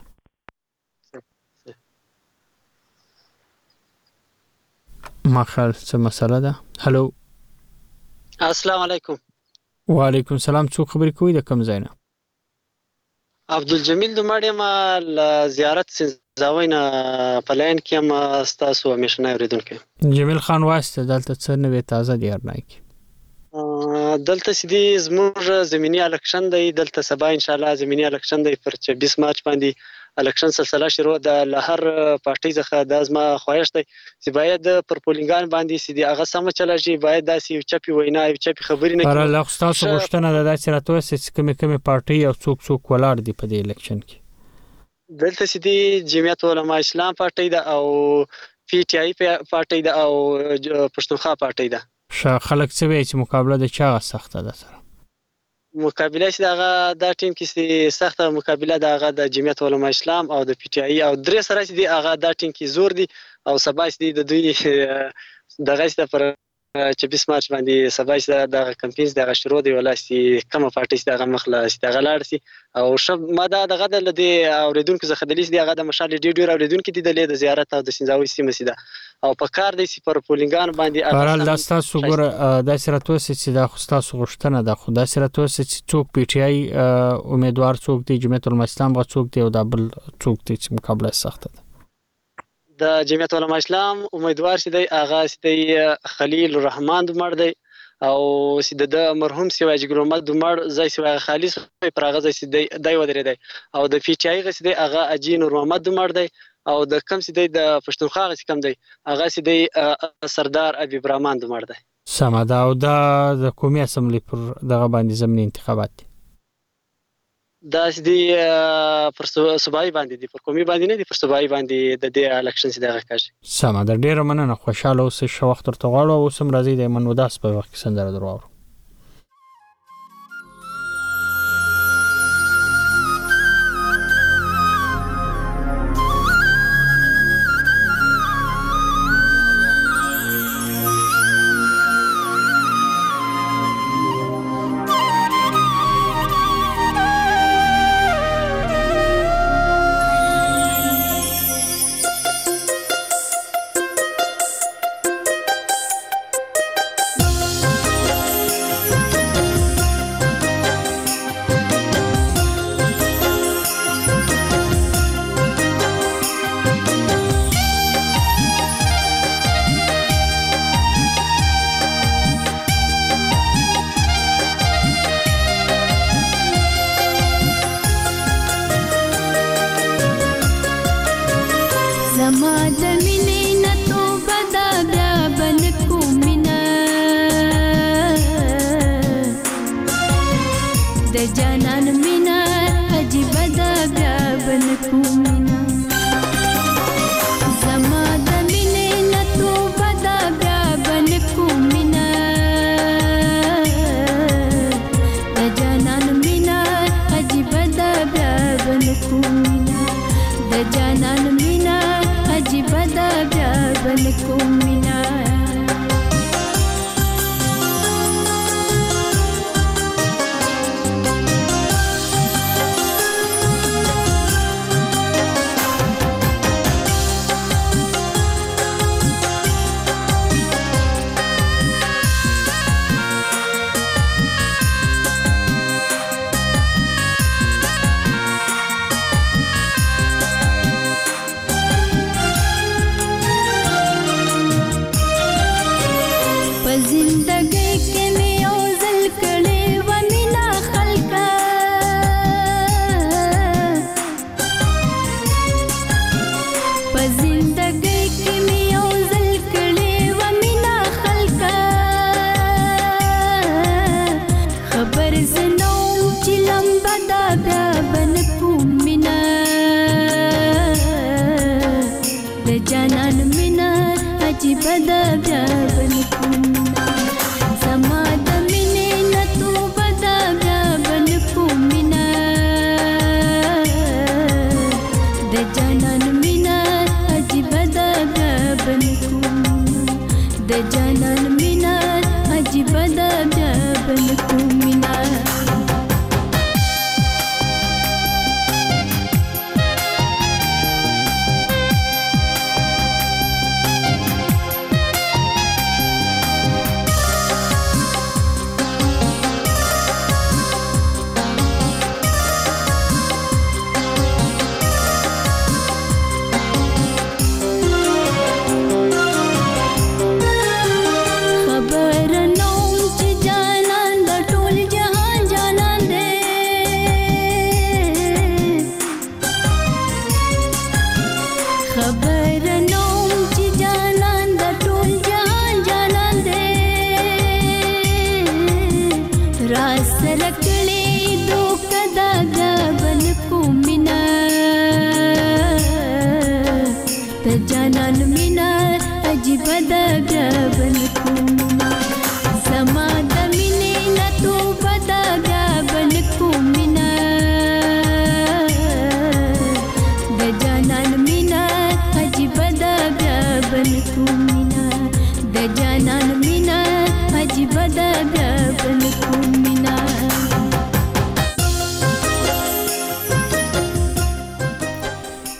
ما خیال څه مسله ده هلو السلام علیکم وعلیکم السلام څوک خبرې کوي د کوم ځای نه عبدالجمیل دوماړی ما زیارت زاوینه پلاین کې ما تاسو همیشه اوریدونکو جمیل خان واسطه دلته څه نوې تازه دی ارنای کې دلته سیدي زموږ زمینی الکشن دی، دلته سبا ان شاء الله زمینی الکشن دی پر 26 مارچ باندې الکشن سلسله شروع د لهر پارټي څخه د ازما خواهش دی چې باید پر پولینګان باندې سیدي هغه سم چلا شي، باید داسې یو چپی وینا یو چپی خبرې نه پر الله تاسو غوښتنه د داسې راتوسه چې کومه پارټي او څوک ولاړ دی په دې الکشن کې؟ دلته سیدي جمعیت علما اسلام پارټي ده او پی ټی آی پارټي ده او پښتونخوا پارټي ده. خلک څه وایي چې مقابله د چا سخته ده؟ سره مقابله چې دا ټیم کې سخته مقابله ده، هغه د جمعیت علما اسلام او د پی ټی آی او درې سره چې دی هغه دا ټیم کې زور دي او سبا چې د دوی دغه ست پر 26 مارچ باندې سبا چې د کمپینز دغه شروع دی ولاسي کومه پارټي چې دغه مخله چې دغه لاړ سي او شب ما دغه د لدی اوریدونکو زخه د لیست دی هغه د مشال ډیر اوریدونکو دي د زیارت او د سنځاوي سیمه سي ده او په کار دی چې پر پولینګان باندې بهرحال دا تاسو ګور د سراتوس چې د خصاصو غشتنه د خدا سراتوس چې څوک پی ټی آی امیدوار څوک دی، جمعیت العلماء اسلام غو څوک دی او د بل څوک دی چې مقابله سخته ده؟ د جمعیت علما اسلام امیدوار سي دی هغه سي خلیل الرحمن دمر دی او سي د مرحوم سیواج ګرومت دمر زای سي خالص پر هغه سي دی ودرې دی او د پی ټی آی غسي دی هغه اجین نور محمد دمر دی او د کم سي دی د پښتونخوا غسي کم دی هغه سي دی سردار ابي برهمان دمر دی. سمدا او د قومي اسمبلی پر دغه باندې زمینی انتخابات دي دا سدي پر صوبایي باندې دي، پر قومي باندې نه دي، پر صوبایي باندې د دې الکشن سي دغه کاږي. سمدا ډیره مننه، خوشاله اوسئ، ښه وخت ورته غواړو او سم راځي د منوداس په وخت کې سندره درواورو.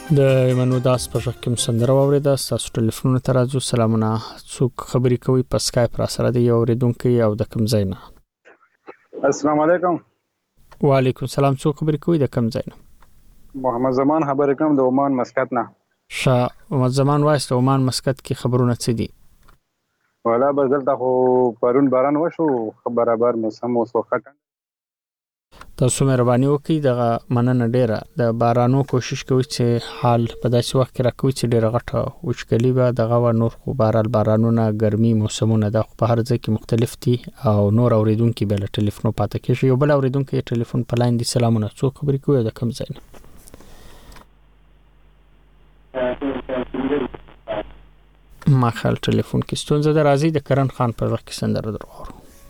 د ایمانو داس په ژغ کې سندره واورېده. ستاسو ټلیفونونه ته راځو. سلامونه. څوک خبرې کوي په سکایپ را سره دی؟ یو اورېدونکی او د کوم ځای نه؟ السلام علیکم. وعلیکم السلام. څوک خبرې کوي د کوم ځای نه؟ محمد زمان خبرې کوم د عمان مسقط نه. محمد زمان وایست عمان مسقط کې خبرونه څه دي؟ ولا بس دلته خو پرون باران وشو، برابر موسم وسوخه. تاسو مهرباني وکړئ دغه مننه ډیره. د بارانو کوشش کوي چې حال په داسې وخت کې راکوي چې ډیره غټه وچکلي به دغه و نور خو بارانونه ګرمي موسمونه د په هر ځای کې مختلف دي او نور اوریدونکو بل ټلیفون پاتې کیږي. یو بل اوریدونکو ټلیفون په لاین دي. سلامونه. څوک خبرې کوي د کوم ځای نه؟ ما خپل ټلیفون کې ستونزه ده. راځي د کرن خان په وخت کې سندره درغورو.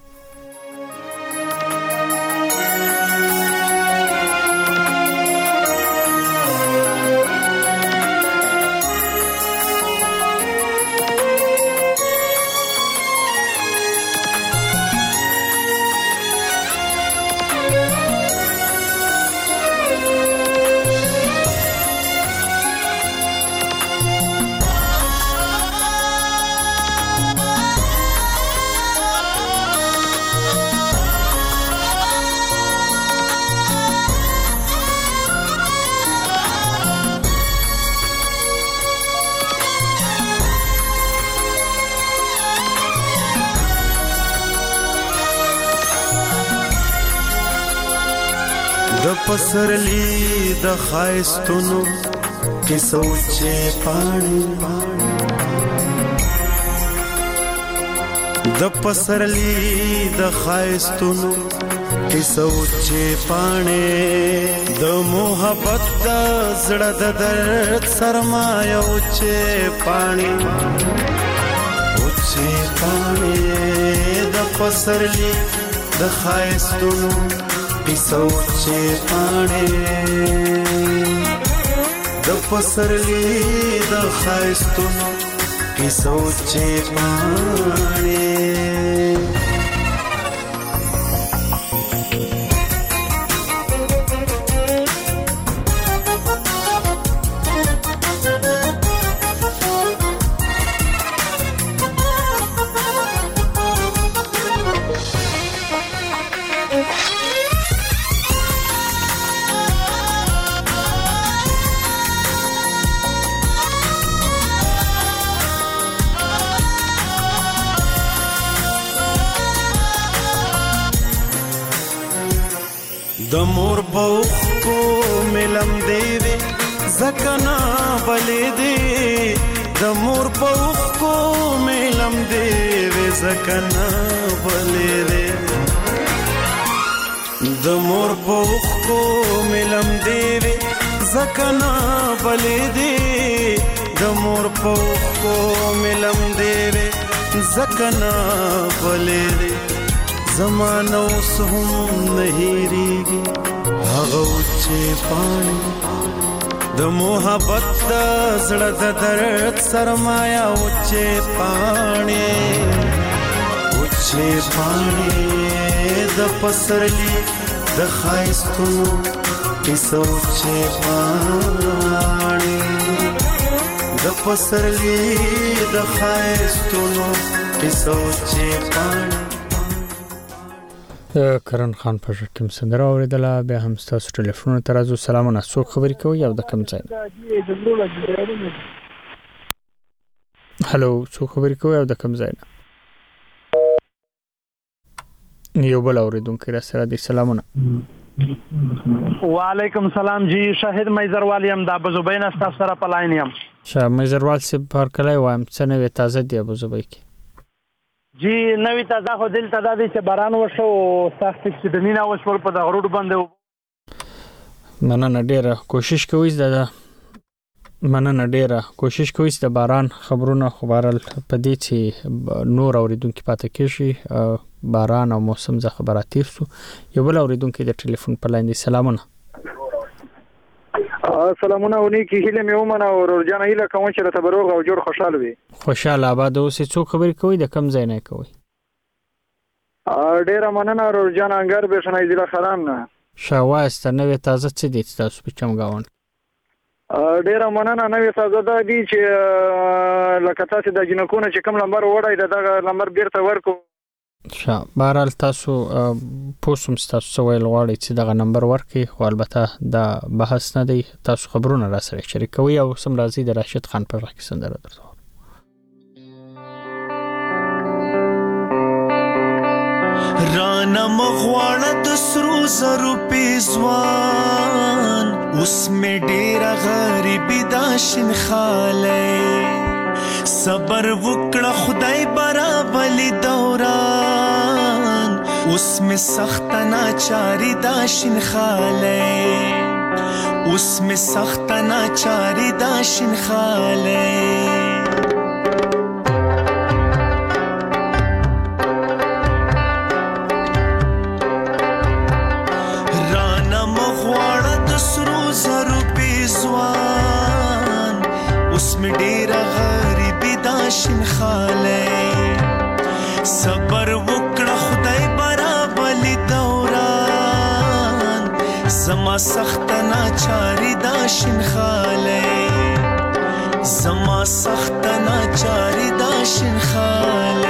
د پسرلی د خایستونو کې سوچې پاڼې، د پسرلی د خایستونو کې سوچې پاڼې، د محبت د زړه د درد سرمایه اوچې پاڼې، اوچې پاڼې د پسرلی د خایستونو سوچې پاڼې، د پسرلی د خایستونو کې سوچې پاڼې. د مور پوخ کو ملم دیوی زکنا بلی دی، د مور پوخ کو ملم دیوی زکنا بلی دی، د مور پوخ کو ملم دیوی زکنا بلی دی، د مور پوخ کو ملم دیوی زکنا بلی دی، زمانو سهم نهیریږي هغه اوچې پاڼې، د محبت د زړه د درد سرمایه اوچې پاڼې، اوچې پاڼې د پسرلی د خایستونو کې سوچې پاڼې، د پسرلی د خایستونو کې سوچې پاڼې. کرن خان په ژغ کې سندره اوریدله. بیا هم ستاسو ټلیفونونه ته راځو. سلامونه. څوک خبرې کوي او د کوم ځای نه؟ هلو. څوک خبرې کوي او د کوم ځای نه؟ یو بل اوریدونکی را سره دی. سلامونه. وعلیکم سلام جی. شاهد میزروال یم د ابوظبی نه ستاسو سره په لاین یم. شاه میزروال صاحب هرکلی وایم. څه نوې تازه دی ابوظبی کې؟ جی نوې تازه خو دلته دا دی چې باران وشو، سخت اکسیډنټونه وشول په دغه روډ باندې. مننه ډیره. کوشش کوئ د باران خبرونه خبرل په دې چې نور اوریدونکو پاتې کیږي. باران او موسم ز خبرات تیر سو. یو بل اوریدونکو د ټلیفون په لاین دی. سلامونه. سلامونه ونی کی هله مې ومنه او ورجان هله کوم چې ته بروغ او جوړ خوشاله وي. خوشاله آباد اوسې. څوک خبرې کوي د کم ځای نه کوي؟ ډیره مننه ورجان انګر به شنای ضلع خران نه. شاواسته نوې تازه څه دي تاسو په چمګاون؟ ډیره مننه. نوې تازه دا دي چې لکه تاسو د جنکونه چې کوم نمبر وړای دغه نمبر بیرته ورکو. بهرحال تاسو پوسوم تاسو سوال غواړئ چې دغه نمبر ورکړئ، خو البته دا بحث نه دی. تاسو خبرونه را سره شریکوي او سم راځي د راشد خان په وخت کې سندره درته رانا مغواړه د سرو زرو پیزوان اوس مې ډېره غریبي دا شین خالی صبر وکړه خدای برابلی دوران اوس مې سخت ناچاري دا شین خالی اوس مې سخت ناچاري دا شین خالی شین خاله صبر وکړه خدای برابلی دوران زما سخت ناچاری دا شین خاله زما سخت ناچاری دا شین خاله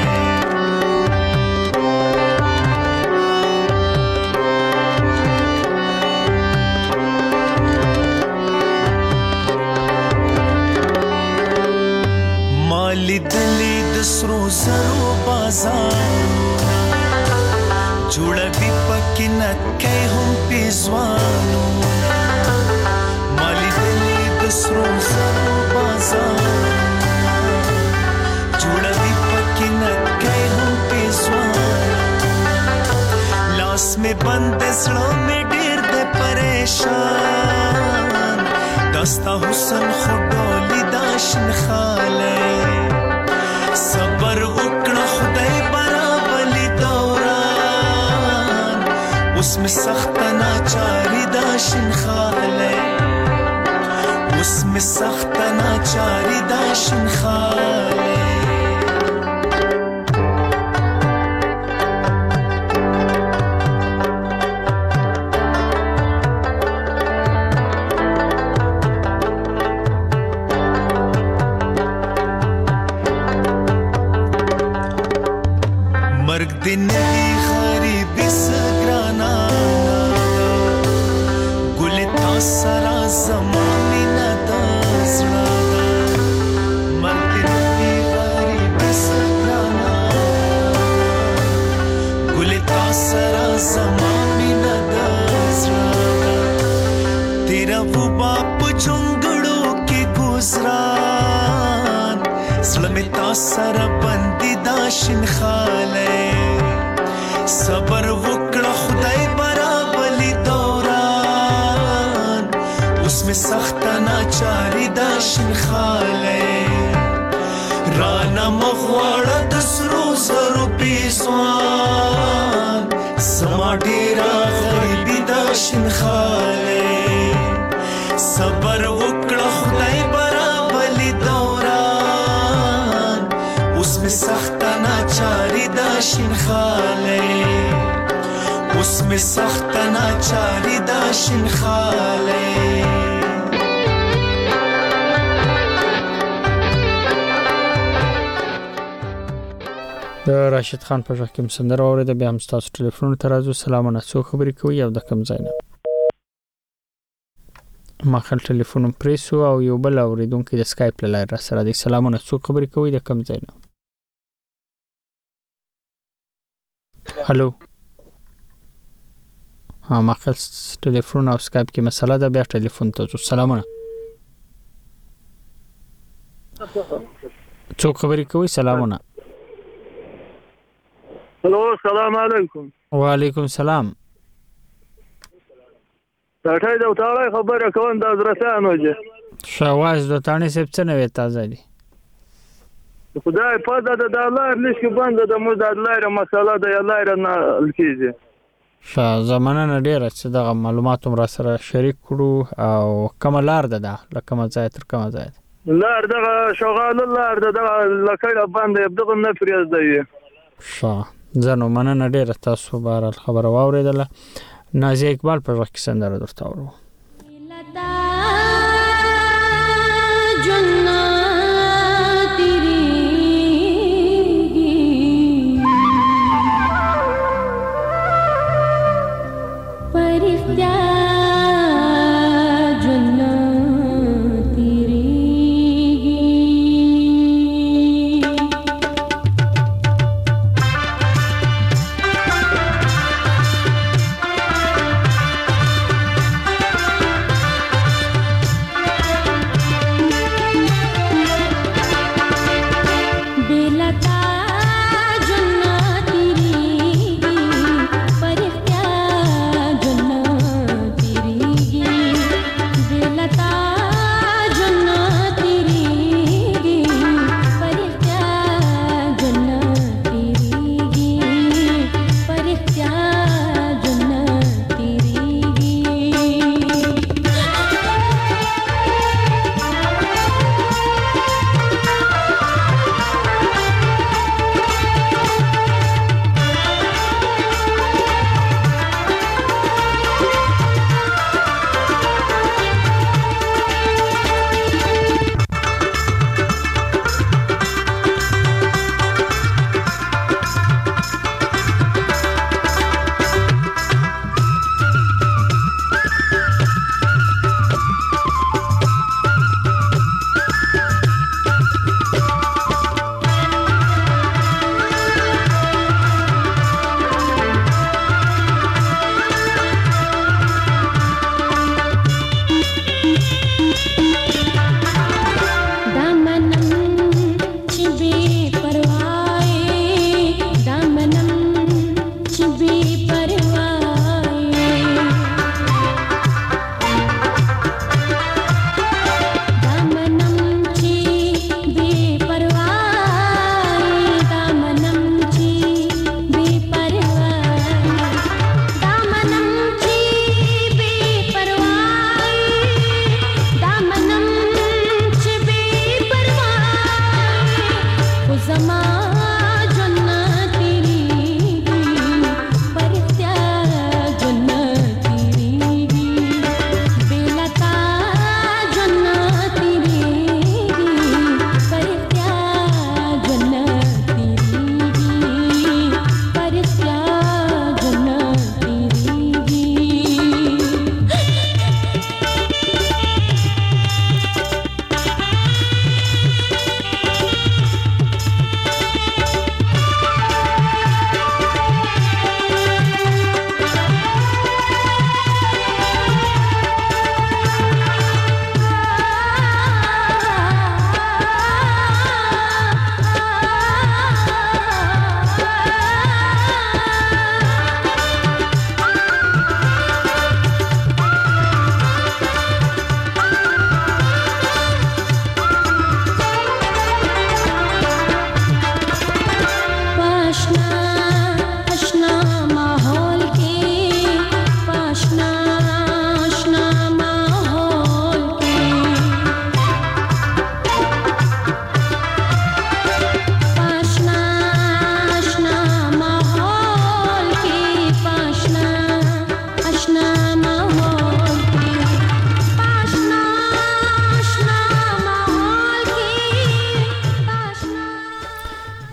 لیدلی د سرو زرو بازارونه جوړوي پکې نکۍ هم پیزوانونه ما لیدلی د سرو زرو بازارونه جوړوي پکې نکۍ هم پیزوانونه لاس مې بند زړه مې ډېر د پریشان دستا حسن خو ډولي دا شین خالی صبر وکړه خدای برابلی دوران اوس مې سخت ناچاری دا شین خالی اوس مې سخت ناچاری دا شین خالی دنی غریبی سگرانا گلی تا سرا زمانی ندازنا مرد دنی غریبی سگرانا گلی تا سرا زمانی ندازنا تیرا وہ باپ جنگڑوں کی گزران سلمی تا سرا بندی داشن خالی صبر وکړه خدای برابلی دوران اوس مې سخت ناچاری دا شین خالی رانا مغواړه د سرو زرو پیزوان زما ډېره غریبي دا شین خالی صبر وکړه خدای برابلی دوران اوس مې سخت ناچاری دا شین خالی اوس مې سخت ناچاری دا شین خالی د راشد خان په ځخ کې سندره اوریده بیا هم تاسو ټلیفون ته راځو. سلامونه، څو خبرې کوي او د کوم ځای نه؟ ما خپل ټلیفون پریسو او یو بل اوریدونکو د اسکایپ له لارې را سره دی. سلامونه، څو خبرې کوي د کوم ځای نه؟ هلو ما خپل ټلیفون او اسکایپ کې مسله ده، بیا ټلیفون ته ځو. سلامونه، څو خبرې کوي؟ سلامونه. هلو، السلام علیکم. وعلیکم السلام. ډاکټر دا وتاړه خبره کوم د درسانو جه شواز د تانی سپ څه نه وتا ځدی خدای په دا د الله لښک بند د مو د الله مسله د الله نه الکیږي زمانه نه ډیر چې د معلوماتو را سره شریک کړو او کوم لار ده لکه مزای تر کوم ځای لار دغه شغال لار دغه لکه باندې دغه نه فریز دی زنو مننه ډیر تاسو بار خبر واوریدله. نازی اقبال پر وخت سندره درته ورو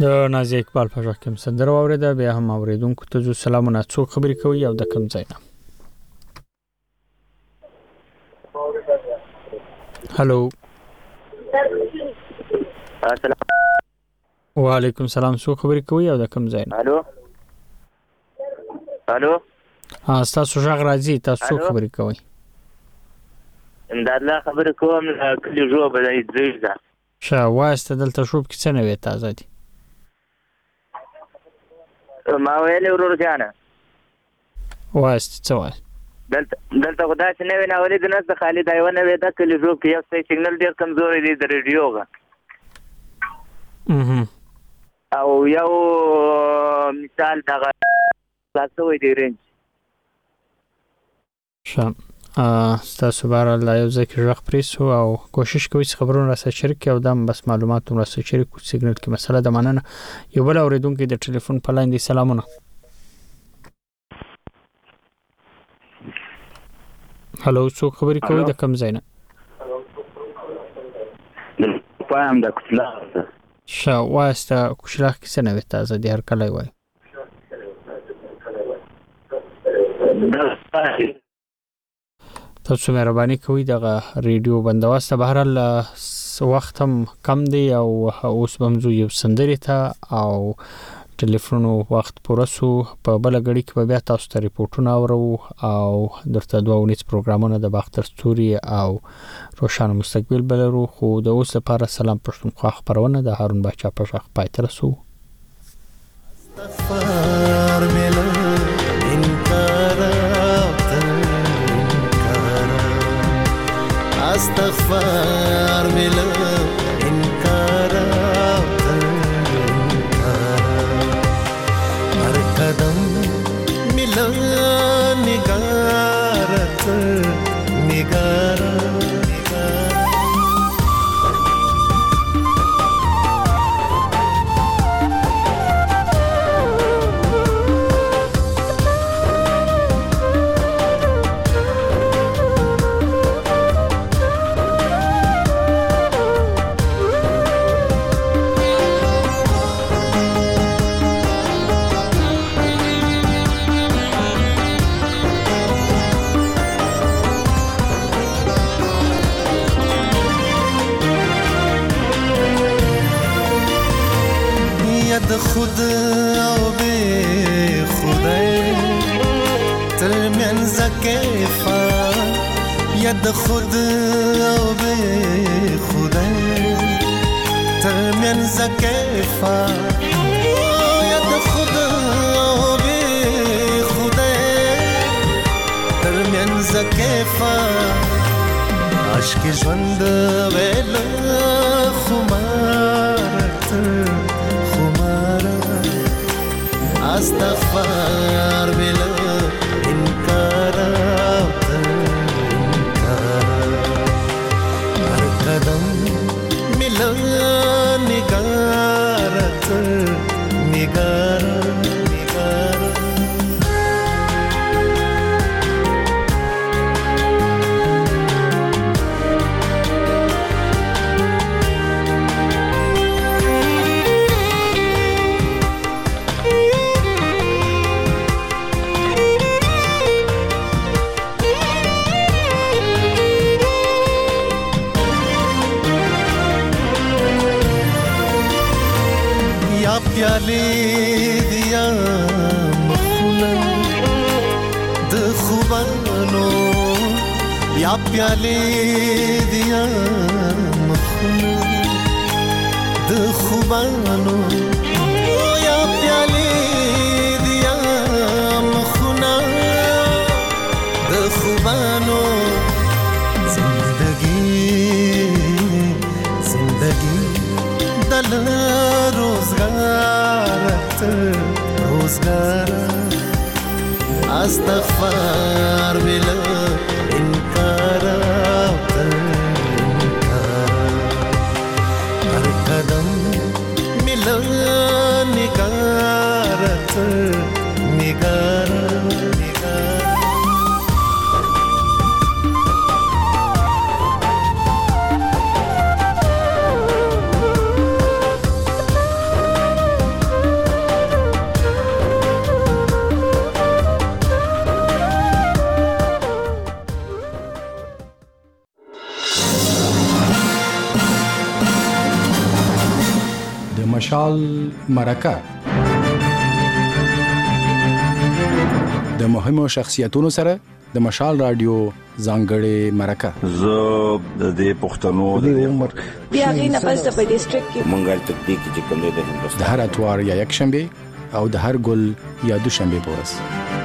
د نازي اقبال په ځکه کوم سندره اوریده بیا هم اوریدونکو ته جو سلامونه څو خبرې کوي او د کوم ځای نه هالو وعلیکم السلام څو خبرې کوي او د کوم ځای نه الو تاسو ژغ راځي تاسو څو خبرې کوي امداد لا خبرې کوم کلی جو بدای درېږه شا واسطه دلته شوب کې څه نه وي تازه دي ما ویلې ورور جانه واسطه څه وای دلته خدای چې نه وینا ولې د نس خالد ایونه وې دا کلی جو کې یو سیګنل ډیر کمزوري دی د ریډیوغه او یو مثال دغه تاسو وې دی رنج شام تاسو بار الله یو ځکه ژغ پریسو او کوشش کوئ چې خبرونه راسره شریک او دم بس معلومات هم راسره شریک کو سیګنل کې مسله د مننه یو بل اوریدونکو د ټلیفون په لاین دی سلامونه هالو څوک خبرې کوي د کوم ځای نه پام د کوچلا شا واسطه کوچلا کې څه نه وي تازه د هر کله وای تاسو مهرباني کوئ دغه ریډیو بندواسته بهرال وخت هم کم دی او اوس بمزو یو سندري ته او ټلیفونو وخت پورسو په بل غړي کې بیا تاسو ته ریپورتونه اورو او درته دوه ونیس پروګرامونه د باختر ستوري او روشن مستقبل بلرو خو د اوس لپاره سلام پښتونخوا خبرونه د هارون باچا په شخ پاتې رسو استغفار ملو انکار استغفار ملو انکار هر قدم ملو نگارت نگار خود او به خدای ترمنځ کیفا ید خود او به خدای ترمنځ کیفا ید خود او به خدای ترمنځ کیفا عشق ژوند ویل خمارت استغفار بلا انکار هر قدم ملا نگارت نگار پیالی دیا مخونه د خوبانو یا پیالی دیا مخونه د خوبانو یا پیالی دیا مخونه د خوبانو زندگی دل روزگار استغفار بلا انکار هر قدم ملا نگارت نگار مشال مرکه د مهمو شخصیتونو سره د مشال رادیو ځانګړې مرکه زه د دې پښتنو د عمر بیا غي نه پس په ډیسټریکټ کې مونږه تدقیق چې کوم د هندوستان د هر اتوار یا یک شنبه او د هر ګل یا دوشنبه پورس